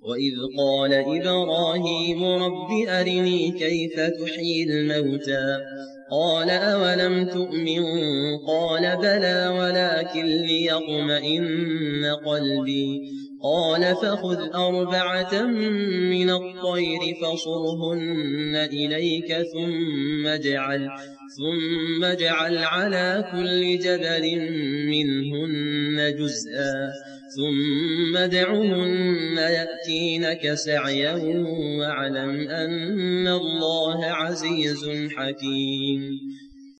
وإذ قال إبراهيم رب أرني كيف تحيي الموتى قال أولم تؤمن قال بلى ولكن ليطمئن قلبي قال فخذ 4 من الطير فصرهن إليك ثم اجعل على كل جبل منهن جزءا ثم ادعهن يأتينك سعيا واعلم أن الله عزيز حكيم